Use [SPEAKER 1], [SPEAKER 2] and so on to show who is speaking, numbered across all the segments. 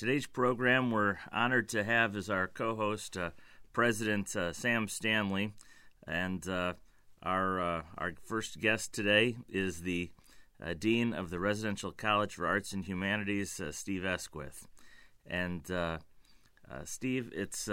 [SPEAKER 1] Today's program, we're honored to have as our co-host President Sam Stanley, and our first guest today is the Dean of the Residential College for Arts and Humanities, Steve Esquith. And Steve, it's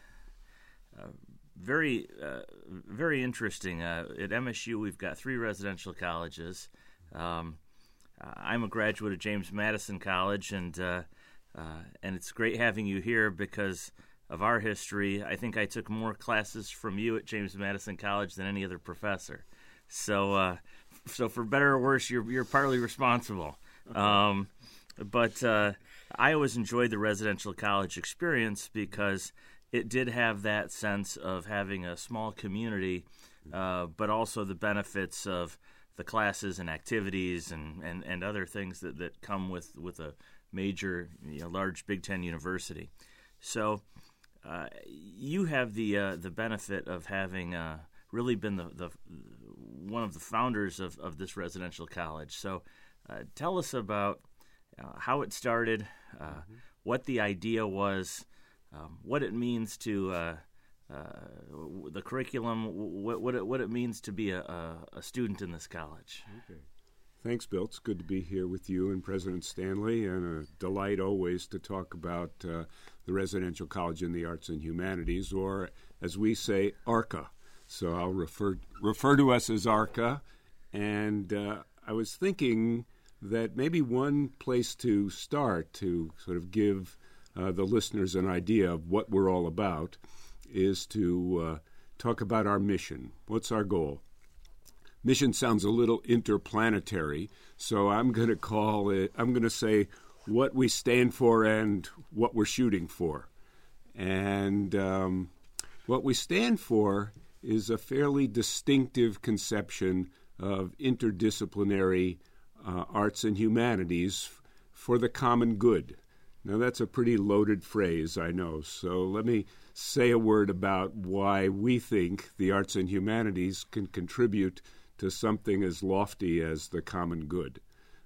[SPEAKER 1] very interesting. At MSU, we've got 3 residential colleges. I'm a graduate of James Madison College, and it's great having you here because of our history. I think I took more classes from you at James Madison College than any other professor. So for better or worse, you're partly responsible. But I always enjoyed the residential college experience because it did have that sense of having a small community, but also the benefits of the classes and activities and other things that come with a major, large Big Ten university. So you have the benefit of having really been the one of the founders of this residential college. So tell us about how it started, what the idea was, what it means to the curriculum, what it means to be a student in this college.
[SPEAKER 2] Okay. Thanks, Bill. It's good to be here with you and President Stanley, and a delight always to talk about the Residential College in the Arts and Humanities, or as we say, ARCA. So I'll refer to us as ARCA, and I was thinking that maybe one place to start to sort of give the listeners an idea of what we're all about is to talk about our mission. What's our goal? Mission sounds a little interplanetary, so I'm going to say what we stand for and what we're shooting for. And what we stand for is a fairly distinctive conception of interdisciplinary arts and humanities for the common good. Now, that's a pretty loaded phrase, I know, so let me say a word about why we think the arts and humanities can contribute to something as lofty as the common good.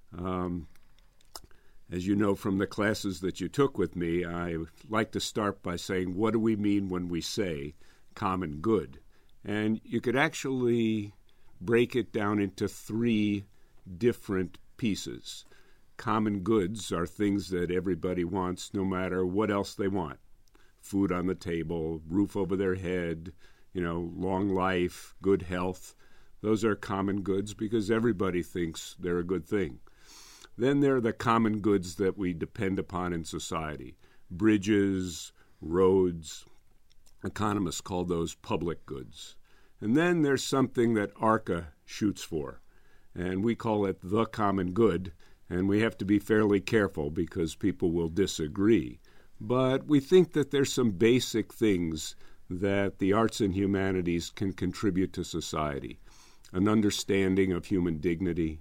[SPEAKER 2] As you know from the classes that you took with me, I like to start by saying, what do we mean when we say common good? And you could actually break it down into 3 different pieces. Common goods are things that everybody wants no matter what else they want. Food on the table, roof over their head, long life, good health. Those are common goods because everybody thinks they're a good thing. Then there are the common goods that we depend upon in society. Bridges, roads. Economists call those public goods. And then there's something that ARCA shoots for, and we call it the common good, and we have to be fairly careful because people will disagree. But we think that there's some basic things that the arts and humanities can contribute to society. An understanding of human dignity,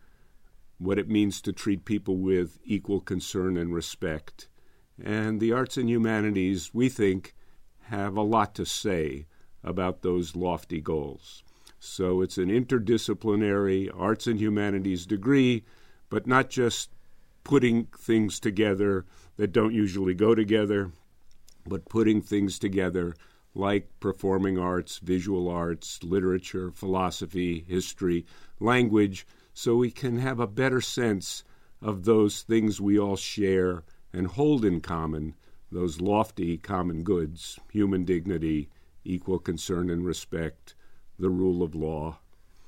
[SPEAKER 2] what it means to treat people with equal concern and respect. And the arts and humanities, we think, have a lot to say about those lofty goals. So it's an interdisciplinary arts and humanities degree, but not just putting things together that don't usually go together, but putting things together like performing arts, visual arts, literature, philosophy, history, language, so we can have a better sense of those things we all share and hold in common, those lofty common goods, human dignity, equal concern and respect, the rule of law.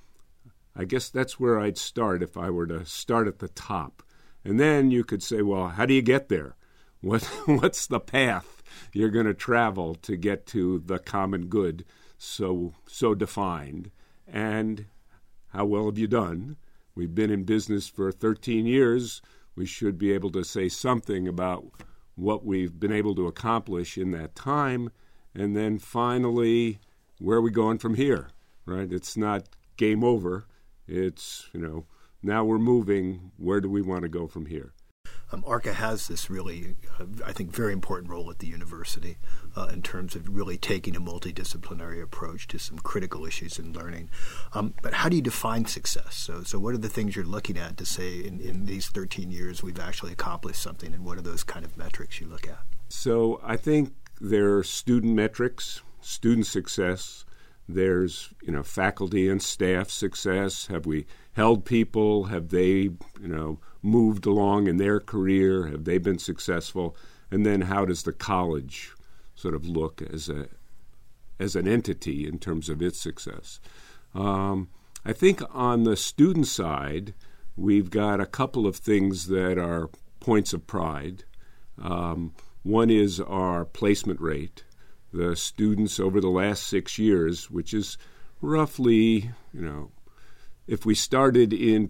[SPEAKER 2] I guess that's where I'd start if I were to start at the top. And then you could say, well, how do you get there? What's the path you're going to travel to get to the common good so defined? And how well have you done? We've been in business for 13 years. We should be able to say something about what we've been able to accomplish in that time. And then finally, where are we going from here? Right? It's not game over. It's, now we're moving. Where do we want to go from here?
[SPEAKER 3] ARCA has this really, I think, very important role at the university in terms of really taking a multidisciplinary approach to some critical issues in learning. But how do you define success? So what are the things you're looking at to say in these 13 years we've actually accomplished something, and what are those kind of metrics you look at?
[SPEAKER 2] So I think there are student metrics, student success. There's, faculty and staff success. Have we held people? Have they, moved along in their career? Have they been successful? And then how does the college sort of look as an entity in terms of its success? I think on the student side, we've got a couple of things that are points of pride. One is our placement rate. The students over the last 6 years, which is roughly, if we started in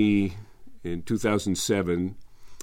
[SPEAKER 2] 2007,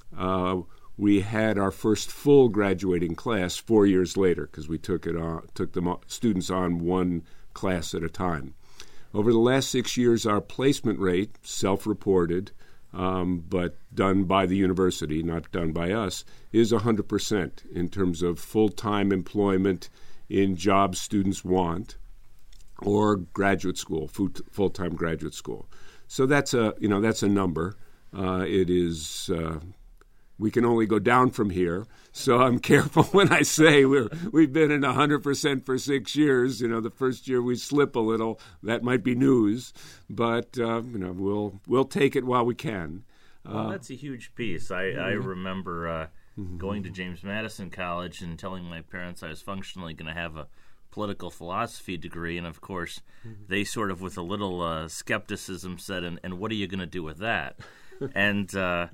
[SPEAKER 2] we had our first full graduating class 4 years later because we took the students on one class at a time. Over the last 6 years, our placement rate, self-reported, but done by the university, not done by us, is 100% in terms of full-time employment in jobs students want, or graduate school, full-time graduate school. So that's a number. It is we can only go down from here. So I'm careful when I say we've been in 100% for 6 years. The first year we slip a little, that might be news, but we'll take it while we can.
[SPEAKER 1] Well, that's a huge piece. I remember going to James Madison College and telling my parents I was functionally going to have a political philosophy degree, and of course they sort of with a little skepticism said, and what are you going to do with that? And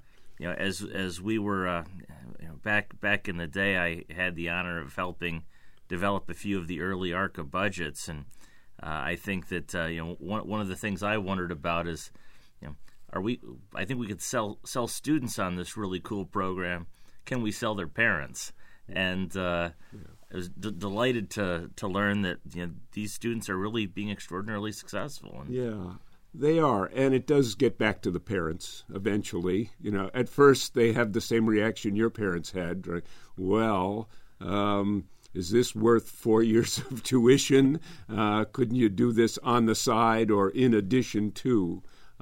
[SPEAKER 1] as we were back in the day, I had the honor of helping develop a few of the early ARCA budgets, and I think that one of the things I wondered about is I think we could sell students on this really cool program. Can we sell their parents? And I was delighted to learn that these students are really being extraordinarily successful.
[SPEAKER 2] Yeah, they are, and it does get back to the parents eventually. At first they have the same reaction your parents had. Right? Well, is this worth 4 years of tuition? Couldn't you do this on the side or in addition to?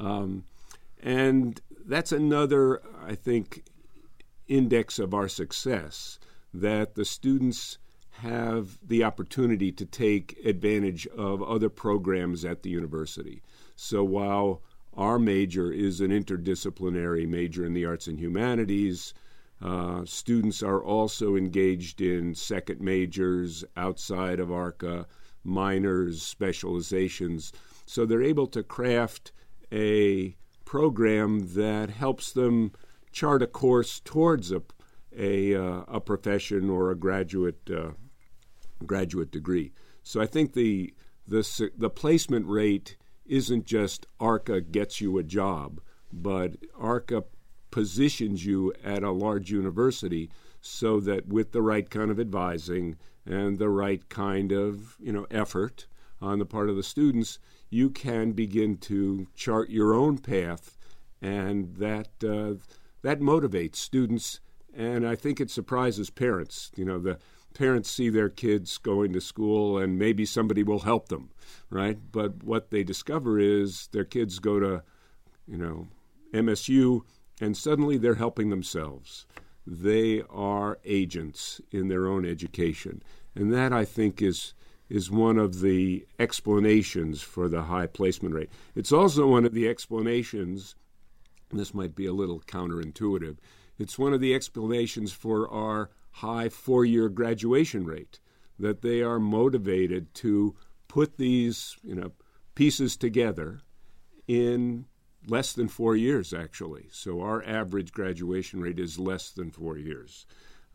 [SPEAKER 2] And that's another, I think, index of our success, that the students have the opportunity to take advantage of other programs at the university. So while our major is an interdisciplinary major in the arts and humanities, students are also engaged in second majors outside of ARCA, minors, specializations. So they're able to craft a program that helps them chart a course towards a profession or a graduate degree. So I think the placement rate isn't just ARCA gets you a job, but ARCA positions you at a large university so that with the right kind of advising and the right kind of effort on the part of the students, you can begin to chart your own path, and that motivates students, and I think it surprises parents. The parents see their kids going to school, and maybe somebody will help them, right? But what they discover is their kids go to, MSU, and suddenly they're helping themselves. They are agents in their own education, and that, I think, is one of the explanations for the high placement rate. It's also one of the explanations, and this might be a little counterintuitive, it's one of the explanations for our high 4-year graduation rate, that they are motivated to put these pieces together in less than 4 years, actually. So our average graduation rate is less than 4 years.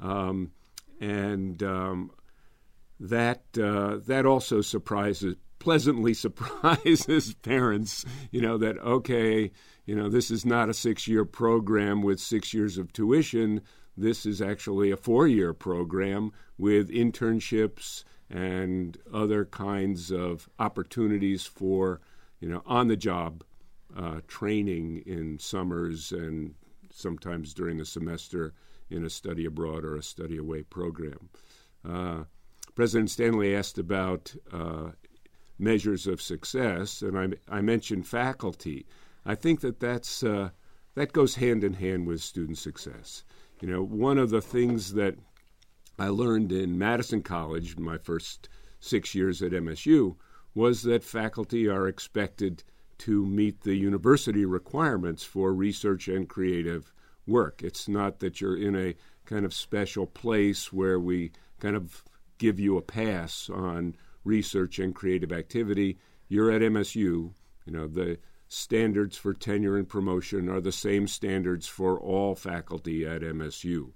[SPEAKER 2] That also pleasantly surprises parents, that, okay, this is not a 6-year program with 6 years of tuition. This is actually a 4-year program with internships and other kinds of opportunities for, on-the-job training in summers and sometimes during the semester in a study abroad or a study away program. President Stanley asked about measures of success, and I mentioned faculty. I think that goes hand in hand with student success. One of the things that I learned in Madison College, my first 6 years at MSU, was that faculty are expected to meet the university requirements for research and creative work. It's not that you're in a kind of special place where we kind of give you a pass on research and creative activity. You're at MSU. The standards for tenure and promotion are the same standards for all faculty at MSU.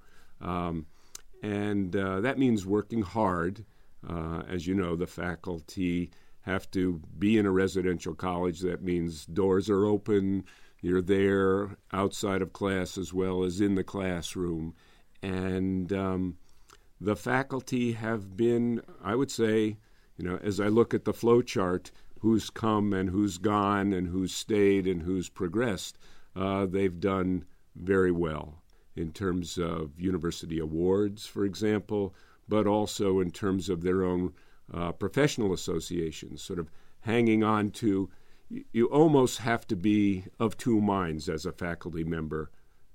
[SPEAKER 2] And that means working hard. As you know, the faculty have to be in a residential college. That means doors are open. You're there outside of class as well as in the classroom. And the faculty have been, I would say, as I look at the flow chart, who's come and who's gone and who's stayed and who's progressed, they've done very well in terms of university awards, for example, but also in terms of their own professional associations, sort of hanging on to. You almost have to be of two minds as a faculty member.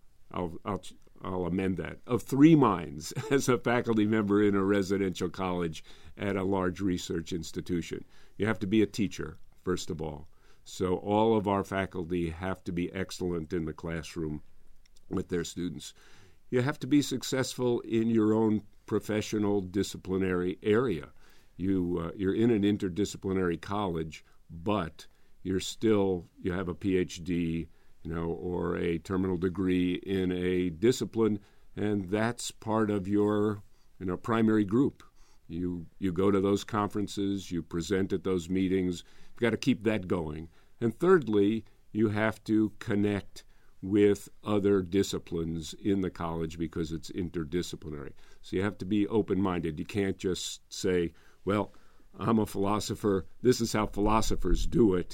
[SPEAKER 2] I'll amend that. Of three minds as a faculty member in a residential college at a large research institution. You have to be a teacher, first of all. So all of our faculty have to be excellent in the classroom with their students. You have to be successful in your own professional disciplinary area. You're in an interdisciplinary college, but you have a PhD, or a terminal degree in a discipline, and that's part of your, primary group. You go to those conferences, you present at those meetings. You've got to keep that going. And thirdly, you have to connect with other disciplines in the college because it's interdisciplinary. So you have to be open-minded. You can't just say, well, I'm a philosopher. This is how philosophers do it.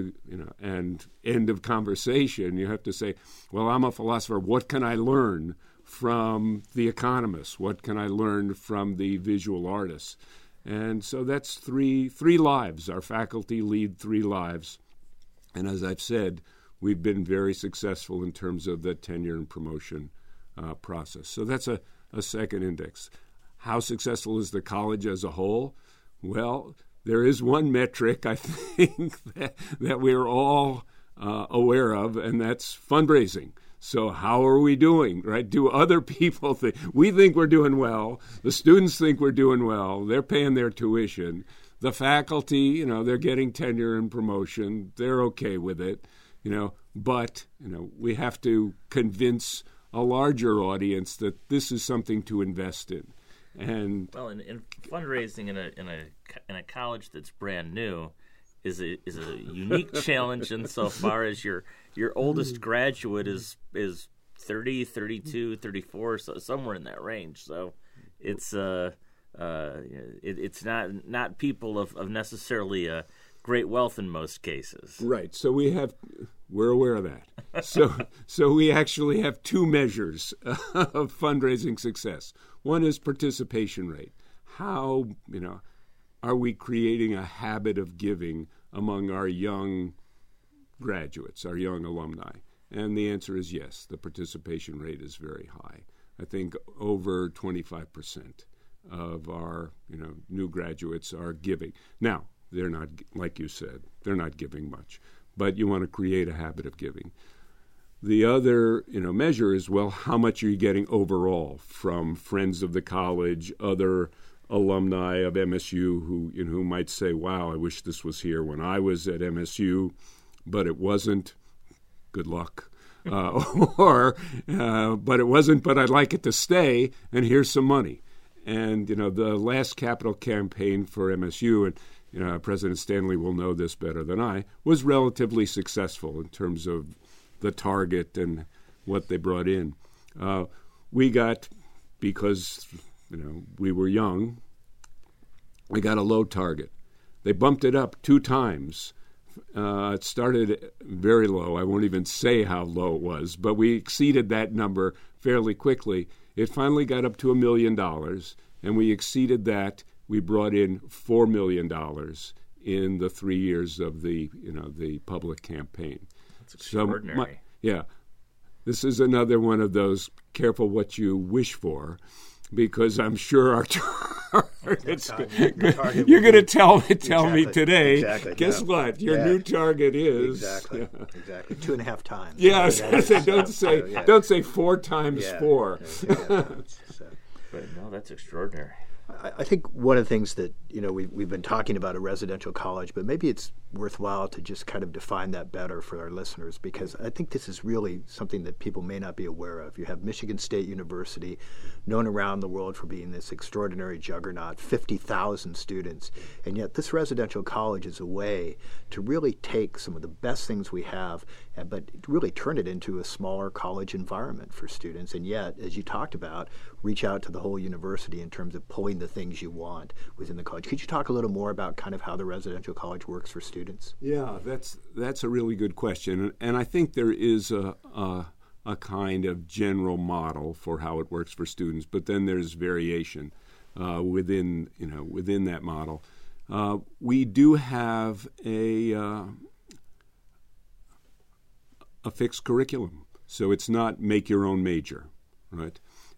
[SPEAKER 2] And end of conversation. You have to say, well, I'm a philosopher. What can I learn from the economists? What can I learn from the visual artists? And so that's three lives. Our faculty lead 3 lives. And as I've said, we've been very successful in terms of the tenure and promotion process. So that's a second index. How successful is the college as a whole? Well, there is one metric, I think, that we're all aware of, and that's fundraising. So how are we doing, right? Do other people think? We think we're doing well. The students think we're doing well. They're paying their tuition. The faculty, they're getting tenure and promotion. They're okay with it, But, we have to convince a larger audience that this is something to invest in. And
[SPEAKER 1] in fundraising in a college that's brand new is a unique challenge insofar as your oldest graduate is 30, 32, 34, so somewhere in that range. So it's not people of necessarily great wealth in most cases.
[SPEAKER 2] Right. So we're aware of that. So we actually have 2 measures of fundraising success. One is participation rate. How, are we creating a habit of giving among our young graduates, our young alumni? And the answer is yes. The participation rate is very high. I think over 25% of our, new graduates are giving. Now, they're not, like you said, they're not giving much, but you want to create a habit of giving. The other, measure is, well, how much are you getting overall from friends of the college, other alumni of MSU who might say, wow, I wish this was here when I was at MSU, but it wasn't. Good luck. But it wasn't, but I'd like it to stay, and here's some money. And, the last capital campaign for MSU, and President Stanley will know this better than I, was relatively successful in terms of the target and what they brought in. We got, because, we were young, we got a low target. They bumped it up 2 times It started very low. I won't even say how low it was, but we exceeded that number fairly quickly. It finally got up to $1 million, and we exceeded that. We brought in $4 million in the 3 years of the public campaign.
[SPEAKER 1] That's extraordinary.
[SPEAKER 2] This is another one of those careful what you wish for, because I'm sure our targets. You're going to tell me today.
[SPEAKER 3] Exactly.
[SPEAKER 2] Guess what? Your new target is
[SPEAKER 3] exactly 2.5 times.
[SPEAKER 2] Yeah, don't say 4 times 4.
[SPEAKER 1] But no, that's extraordinary.
[SPEAKER 3] I think one of the things that, we've been talking about a residential college, but maybe it's worthwhile to just kind of define that better for our listeners, because I think this is really something that people may not be aware of. You have Michigan State University, known around the world for being this extraordinary juggernaut, 50,000 students, and yet this residential college is a way to really take some of the best things we have, but really turn it into a smaller college environment for students, and yet, as you talked about, reach out to the whole university in terms of pulling the things you want within the college. Could you talk a little more about kind of how the residential college works for students?
[SPEAKER 2] Yeah, that's a really good question, and I think there is a kind of general model for how it works for students, but then there's variation within that model. We do have a fixed curriculum, so it's not make your own major, right?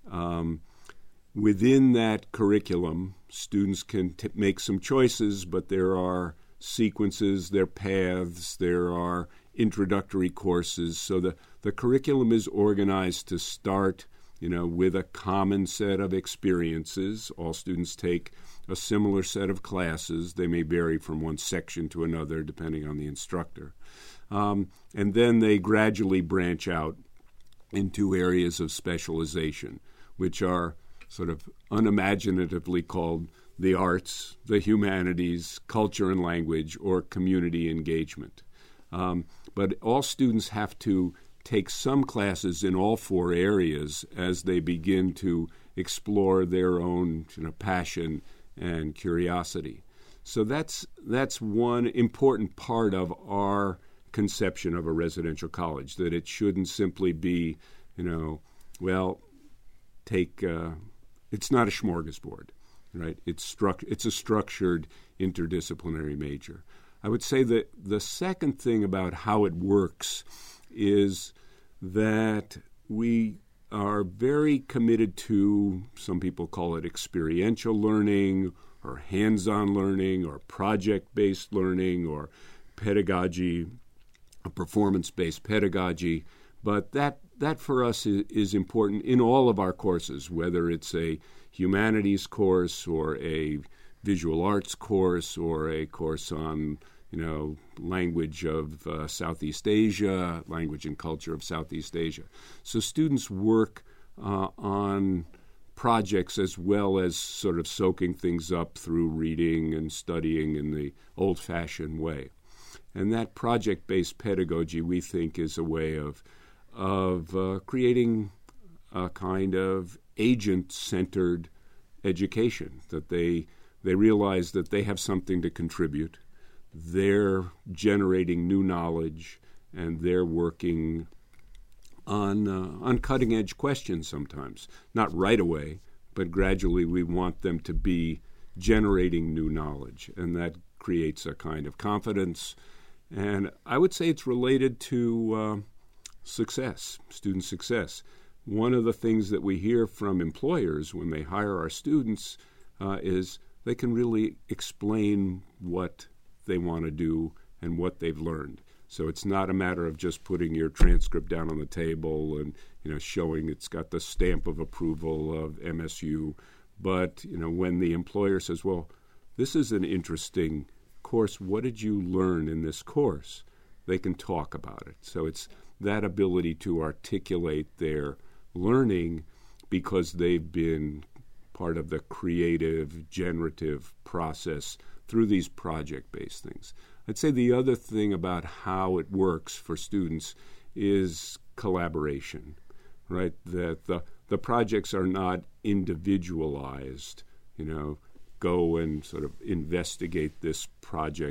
[SPEAKER 2] Within that curriculum, students can make some choices, but there are sequences, there are paths, there are introductory courses. So the curriculum is organized to start, with a common set of experiences. All students take a similar set of classes. They may vary from one section to another depending on the instructor. And then they gradually branch out into areas of specialization, which are sort of unimaginatively called the arts, the humanities, culture and language, or community engagement. But all students have to take some classes in all 4 areas as they begin to explore their own passion and curiosity. So that's one important part of our conception of a residential college, that it shouldn't simply be, it's not a smorgasbord, right? It's a structured interdisciplinary major. I would say that the second thing about how it works is that we are very committed to, some people call it experiential learning or hands-on learning or project-based learning or pedagogy, performance-based pedagogy, but that for us is important in all of our courses, whether it's a humanities course or a visual arts course or a course on language of Southeast Asia, language and culture of Southeast Asia. So students work on projects as well as sort of soaking things up through reading and studying in the old-fashioned way. And that project-based pedagogy, we think, is a way of creating a kind of agent-centered education, that they realize that they have something to contribute. They're generating new knowledge, and they're working on cutting-edge questions sometimes. Not right away, but gradually we want them to be generating new knowledge, and that creates a kind of confidence. And I would say it's related to success, student success. One of the things that we hear from employers when they hire our students is they can really explain what they want to do and what they've learned. So it's not a matter of just putting your transcript down on the table and showing it's got the stamp of approval of MSU. But when the employer says, "Well, this is an interesting course. What did you learn in this course?" They can talk about it. So it's that ability to articulate their learning because they've been part of the creative, generative process through these project-based things. I'd say the other thing about how it works for students is collaboration, right? That the projects are not individualized, go and sort of investigate this project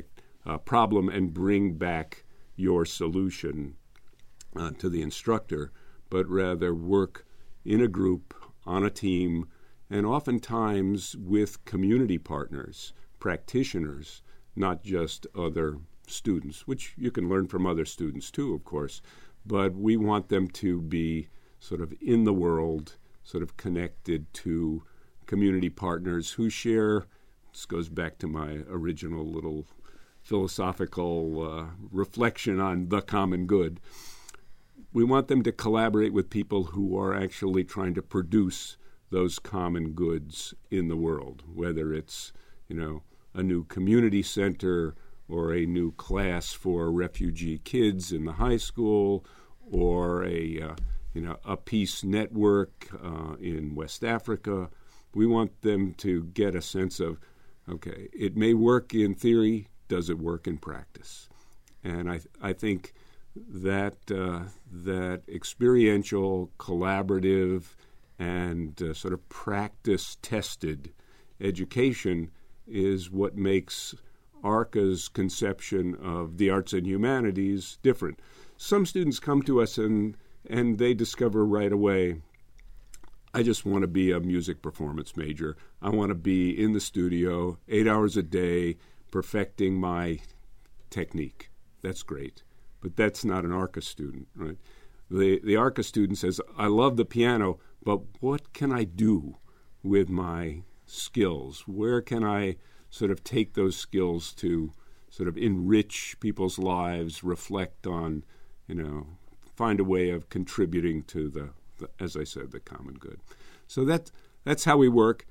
[SPEAKER 2] problem and bring back your solution to the instructor, but rather work in a group, on a team, and oftentimes with community partners, practitioners, not just other students, which you can learn from other students too, of course. But we want them to be sort of in the world, sort of connected to community partners who share, this goes back to my original little philosophical reflection on the common good. We want them to collaborate with people who are actually trying to produce those common goods in the world, whether it's, a new community center or a new class for refugee kids in the high school, or a peace network in West Africa. We want them to get a sense of, okay, it may work in theory, does it work in practice? And I think that that experiential, collaborative, and sort of practice-tested education is what makes ARCA's conception of the arts and humanities different. Some students come to us and they discover right away, I just want to be a music performance major. I want to be in the studio 8 hours a day perfecting my technique. That's great. But that's not an ARCA student, right? The ARCA student says, I love the piano, but what can I do with my skills? Where can I sort of take those skills to sort of enrich people's lives, reflect on, find a way of contributing to the as I said, the common good. So that's how we work.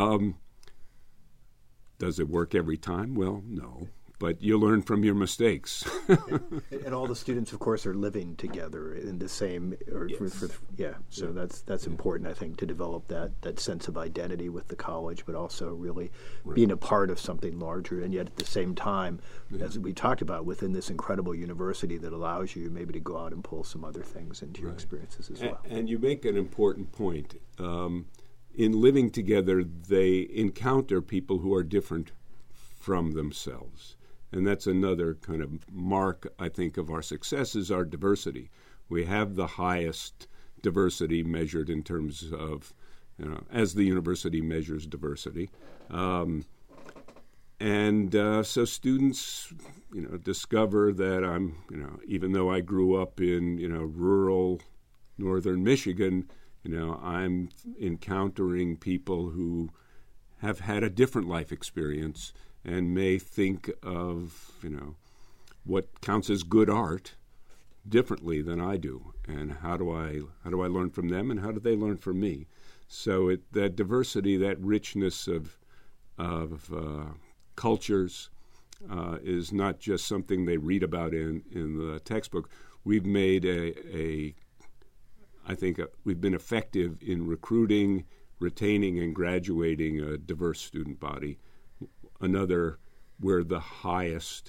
[SPEAKER 2] Does it work every time? Well, no. But you learn from your mistakes.
[SPEAKER 3] And all the students, of course, are living together in the same. So that's important, I think, to develop that sense of identity with the college, but also really being a part of something larger. And yet, at the same time, as we talked about, within this incredible university that allows you maybe to go out and pull some other things into your experiences as well.
[SPEAKER 2] And you make an important point. In living together, they encounter people who are different from themselves. And that's another kind of mark, I think, of our success is our diversity. We have the highest diversity measured in terms of, as the university measures diversity. So students, discover that I'm, even though I grew up in, rural northern Michigan, I'm encountering people who have had a different life experience and may think of, what counts as good art differently than I do, and how do I learn from them, and how do they learn from me? So that diversity, that richness of cultures, is not just something they read about in the textbook. We've made I think we've been effective in recruiting, retaining, and graduating a diverse student body. We're the highest,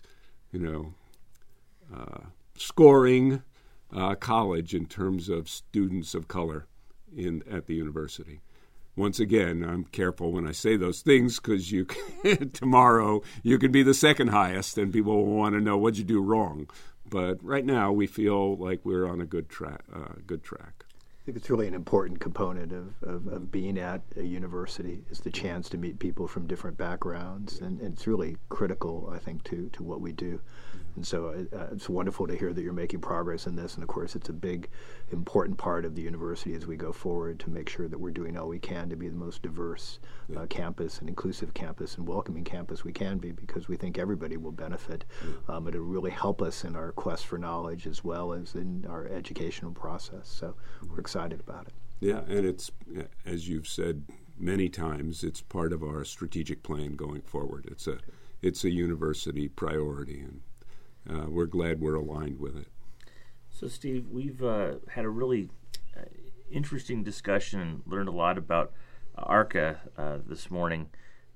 [SPEAKER 2] scoring college in terms of students of color at the university. Once again, I'm careful when I say those things because tomorrow you can be the second highest and people will want to know what'd you do wrong. But right now we feel like we're on a good track.
[SPEAKER 3] I think it's really an important component of being at a university is the chance to meet people from different backgrounds, and it's really critical, I think, to what we do. And so it's wonderful to hear that you're making progress in this, and of course it's a big, important part of the university as we go forward to make sure that we're doing all we can to be the most diverse campus and inclusive campus and welcoming campus we can be, because we think everybody will benefit. It'll really help us in our quest for knowledge as well as in our educational process. So we're excited about it.
[SPEAKER 2] Yeah, and it's, as you've said many times, it's part of our strategic plan going forward. It's a university priority, and we're glad we're aligned with it.
[SPEAKER 1] So, Steve, we've had a really interesting discussion and learned a lot about ARCA this morning.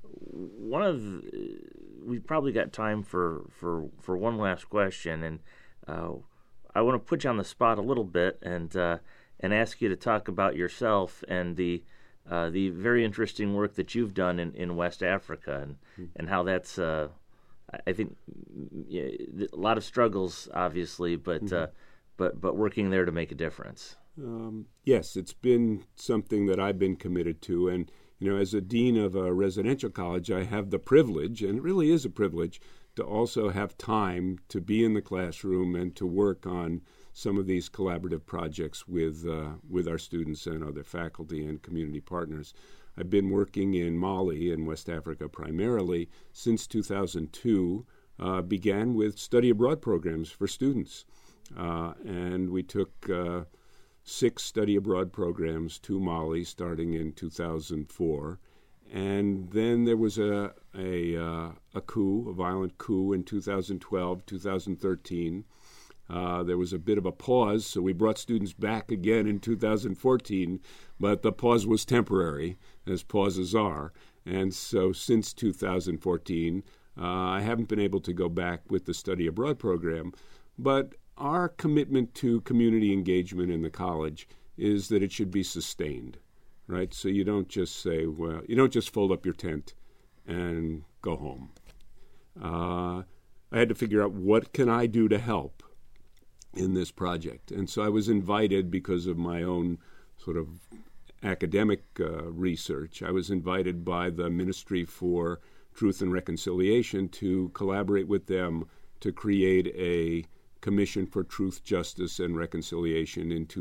[SPEAKER 1] We've probably got time for one last question, and I want to put you on the spot a little bit and ask you to talk about yourself and the very interesting work that you've done in West Africa and how that's I think a lot of struggles, obviously, but working there to make a difference.
[SPEAKER 2] Yes, it's been something that I've been committed to, and as a dean of a residential college, I have the privilege, and it really is a privilege, to also have time to be in the classroom and to work on some of these collaborative projects with our students and other faculty and community partners. I've been working in Mali in West Africa primarily since 2002, began with study abroad programs for students. And we took 6 study abroad programs to Mali starting in 2004. And then there was a violent coup in 2012, 2013. There was a bit of a pause, so we brought students back again in 2014, but the pause was temporary, as pauses are. And so since 2014, I haven't been able to go back with the study abroad program, but our commitment to community engagement in the college is that it should be sustained, right? So you don't just say, well, you don't just fold up your tent and go home. I had to figure out, what can I do to help in this project? And so I was invited, because of my own sort of academic research, I was invited by the Ministry for Truth and Reconciliation to collaborate with them to create a Commission for Truth, Justice, and Reconciliation in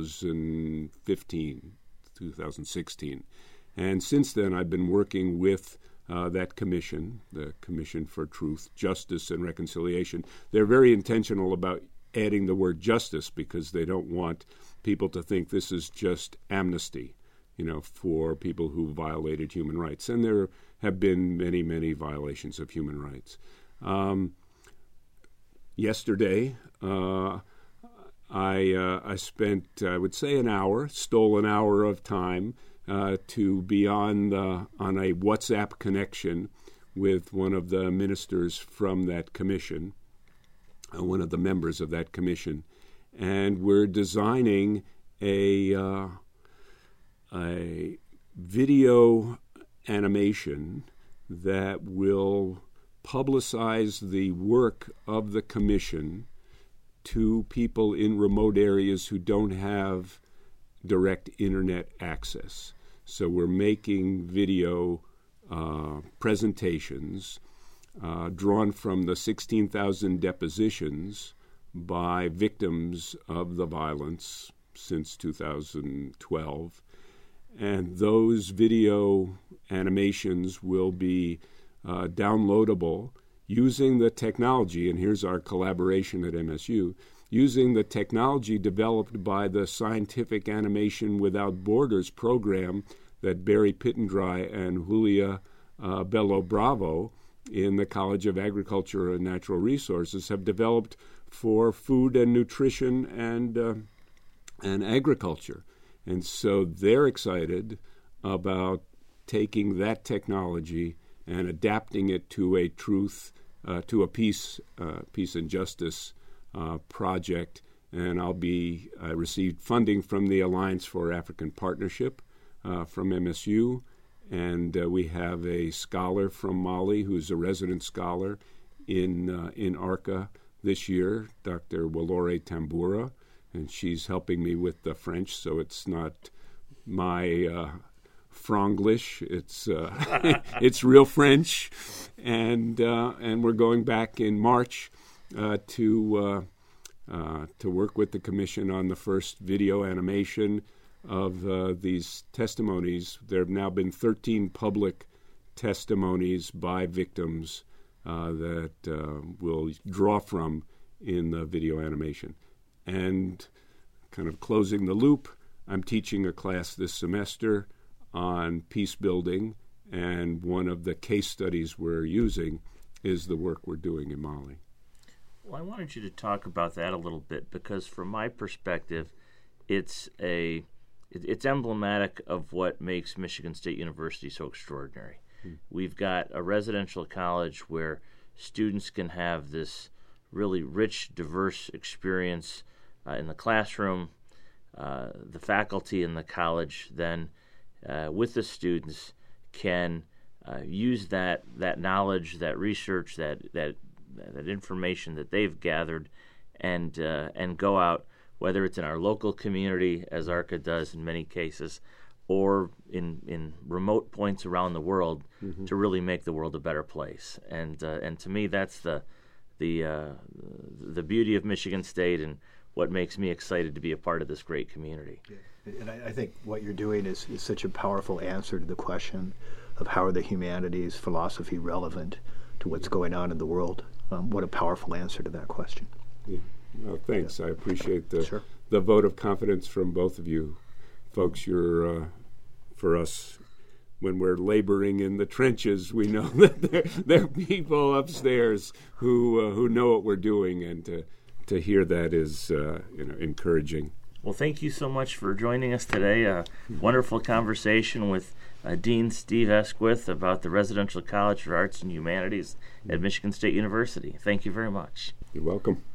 [SPEAKER 2] 2016. And since then, I've been working with that commission, the Commission for Truth, Justice, and Reconciliation. They're very intentional about adding the word justice because they don't want people to think this is just amnesty, for people who violated human rights. And there have been many, many violations of human rights. Yesterday, I spent, I would say, stole an hour of time to be on a WhatsApp connection with one of the ministers from that commission, one of the members of that commission, and we're designing a video animation that will publicize the work of the commission to people in remote areas who don't have direct internet access. So we're making video presentations drawn from the 16,000 depositions by victims of the violence since 2012. And those video animations will be downloadable using the technology, and here's our collaboration at MSU, using the technology developed by the Scientific Animation Without Borders program that Barry Pittendry and Julia Bello Bravo in the College of Agriculture and Natural Resources have developed for food and nutrition and agriculture. And so they're excited about taking that technology and adapting it to a truth, to a peace and justice project. And I received funding from the Alliance for African Partnership from MSU, and we have a scholar from Mali who's a resident scholar in ARCA this year, Dr. Walore Tambura, and she's helping me with the French, so it's not my Franglish. It's real French, and we're going back in March to work with the Commission on the first video animation of these testimonies. There have now been 13 public testimonies by victims that we'll draw from in the video animation. And kind of closing the loop, I'm teaching a class this semester on peace building, and one of the case studies we're using is the work we're doing in Mali.
[SPEAKER 1] Well, I wanted you to talk about that a little bit because from my perspective, it's emblematic of what makes Michigan State University so extraordinary. We've got a residential college where students can have this really rich, diverse experience in the classroom. The faculty in the college then, with the students, can use that knowledge, that research, that information that they've gathered, and go out, whether it's in our local community, as ARCA does in many cases, or in remote points around the world, to really make the world a better place. And to me, that's the beauty of Michigan State and what makes me excited to be a part of this great community.
[SPEAKER 3] Yeah. And I think what you're doing is such a powerful answer to the question of how are the humanities, philosophy relevant to what's going on in the world. What a powerful answer to that question.
[SPEAKER 2] Yeah. Well, thanks.
[SPEAKER 3] Yeah.
[SPEAKER 2] I appreciate
[SPEAKER 3] Sure.
[SPEAKER 2] the vote of confidence from both of you folks. You're, for us, when we're laboring in the trenches, we know that there are people upstairs who know what we're doing, and to hear that is encouraging.
[SPEAKER 1] Well, thank you so much for joining us today. A wonderful conversation with Dean Steve Esquith about the Residential College for Arts and Humanities at Michigan State University. Thank you very much.
[SPEAKER 2] You're welcome.